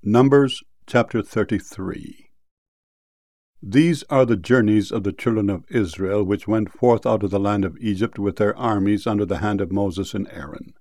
Numbers chapter 33. These are the journeys of the children of Israel, which went forth out of the land of Egypt with their armies under the hand of Moses and Aaron.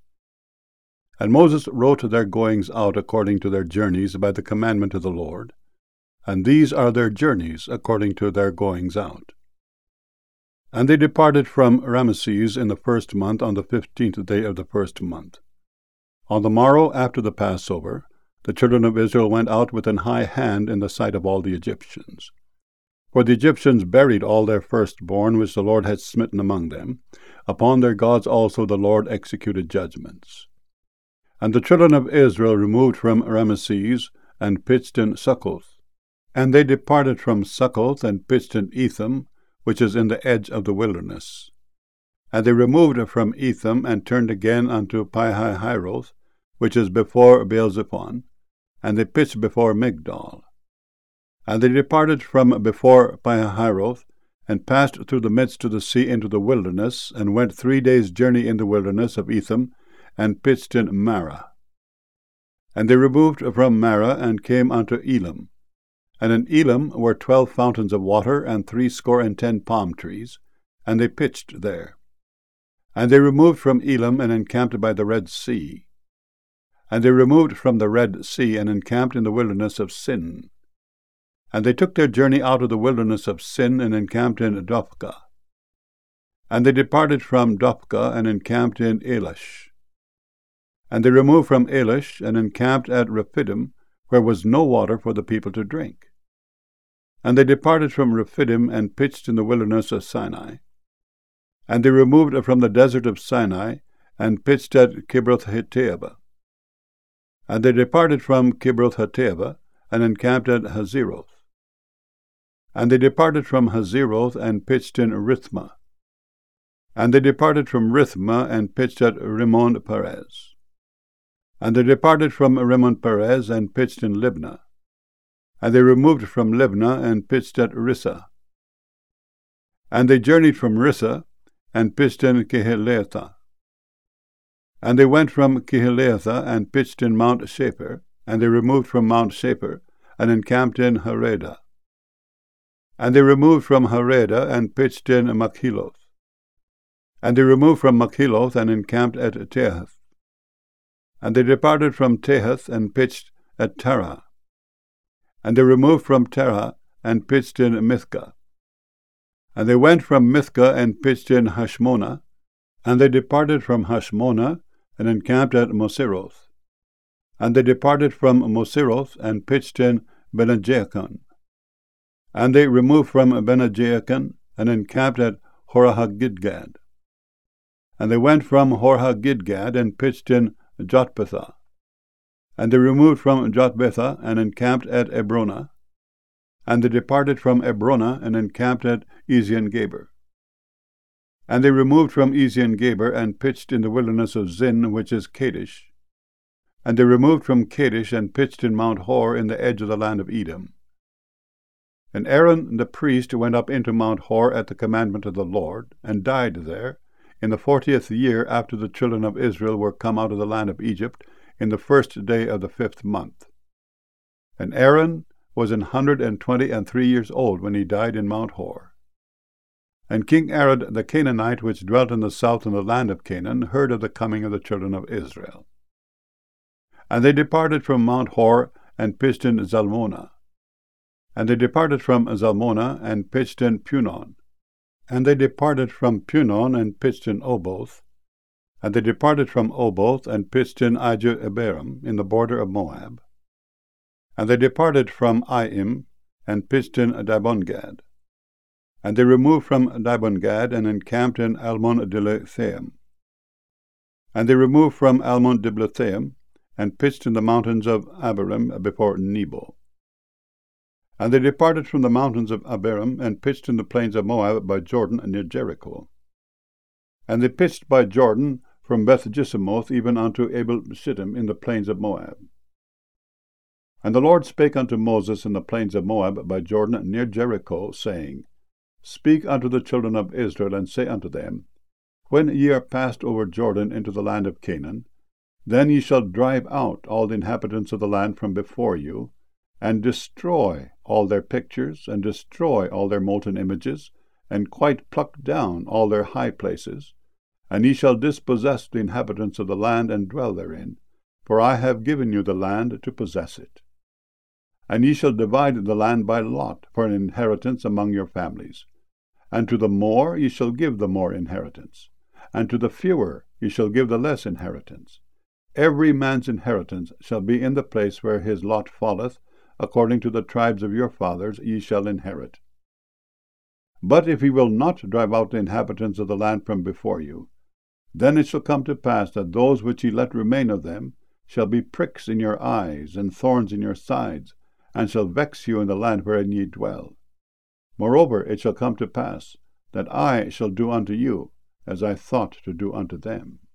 And Moses wrote their goings out according to their journeys by the commandment of the Lord. And these are their journeys according to their goings out. And they departed from Ramesses in the 1st month on the 15th day of the 1st month. On the morrow after the Passover, the children of Israel went out with an high hand in the sight of all the Egyptians. For the Egyptians buried all their firstborn which the Lord had smitten among them. Upon their gods also the Lord executed judgments. And the children of Israel removed from Ramesses, and pitched in Succoth. And they departed from Succoth, and pitched in Etham, which is in the edge of the wilderness. And they removed from Etham, and turned again unto Pi-hahiroth, which is before Baal-zephon, and they pitched before Migdol. And they departed from before Pi-hahiroth, and passed through the midst of the sea into the wilderness, and went 3 days' journey in the wilderness of Etham, and pitched in Marah. And they removed from Marah, and came unto Elim. And in Elim were 12 fountains of water, and 70 palm trees, and they pitched there. And they removed from Elim, and encamped by the Red Sea. And they removed from the Red Sea, and encamped in the wilderness of Sin. And they took their journey out of the wilderness of Sin, and encamped in Dophkah. And they departed from Dophkah, and encamped in Elish. And they removed from Elish, and encamped at Rephidim, where was no water for the people to drink. And they departed from Rephidim, and pitched in the wilderness of Sinai. And they removed from the desert of Sinai, and pitched at Kibroth-hattaavah. And they departed from Kibroth-hattaavah, and encamped at Hazeroth. And they departed from Hazeroth, and pitched in Rithmah. And they departed from Rithmah, and pitched at Rimmon-perez. And they departed from Rimmon-perez, and pitched in Libnah. And they removed from Libnah, and pitched at Rissah. And they journeyed from Rissah, and pitched in Kehelathah. And they went from Kehelathah, and pitched in Mount Shapir, and they removed from Mount Shapir, and encamped in Haredah. And they removed from Haredah, and pitched in Makheloth. And they removed from Makheloth, and encamped at Tehath. And they departed from Tehath, and pitched at Terah. And they removed from Terah, and pitched in Mithkah. And they went from Mithkah, and pitched in Hashmonah. And they departed from Hashmonah, and encamped at Moseroth. And they departed from Moseroth, and pitched in Benajacan. And they removed from Benajacan, and encamped at Horahagidgad. And they went from Horahagidgad, and pitched in Jotbethah. And they removed from Jotbethah, and encamped at Ebrona. And they departed from Ebrona, and encamped at Ezion-Geber. And they removed from Ezion-Geber, and pitched in the wilderness of Zin, which is Kadesh. And they removed from Kadesh, and pitched in Mount Hor, in the edge of the land of Edom. And Aaron the priest went up into Mount Hor at the commandment of the Lord, and died there, in the 40th year after the children of Israel were come out of the land of Egypt, in the 1st day of the 5th month. And Aaron was 123 years old when he died in Mount Hor. And King Arad the Canaanite, which dwelt in the south in the land of Canaan, heard of the coming of the children of Israel. And they departed from Mount Hor, and pitched in Zalmonah. And they departed from Zalmonah, and pitched in Punon. And they departed from Punon, and pitched in Oboth. And they departed from Oboth, and pitched in Ijah-Ebarim, in the border of Moab. And they departed from Aim, and pitched in Dibongad. And they removed from Dibongad, and encamped in Almon-Diblathaim. And they removed from Almon-Diblathaim, and pitched in the mountains of Abarim before Nebo. And they departed from the mountains of Abarim, and pitched in the plains of Moab by Jordan near Jericho. And they pitched by Jordan from Beth-Jeshimoth even unto Abel-Shittim in the plains of Moab. And the Lord spake unto Moses in the plains of Moab by Jordan near Jericho, saying, Speak unto the children of Israel, and say unto them, When ye are passed over Jordan into the land of Canaan, Then ye shall drive out all the inhabitants of the land from before you, and destroy all their pictures, and destroy all their molten images, and quite pluck down all their high places. And ye shall dispossess the inhabitants of the land, and dwell therein, for I have given you the land to possess it. And ye shall divide the land by lot for an inheritance among your families. And to the more ye shall give the more inheritance, and to the fewer ye shall give the less inheritance. Every man's inheritance shall be in the place where his lot falleth, according to the tribes of your fathers ye shall inherit. But if ye will not drive out the inhabitants of the land from before you, then it shall come to pass that those which ye let remain of them shall be pricks in your eyes, and thorns in your sides, and shall vex you in the land wherein ye dwell. Moreover, it shall come to pass that I shall do unto you as I thought to do unto them.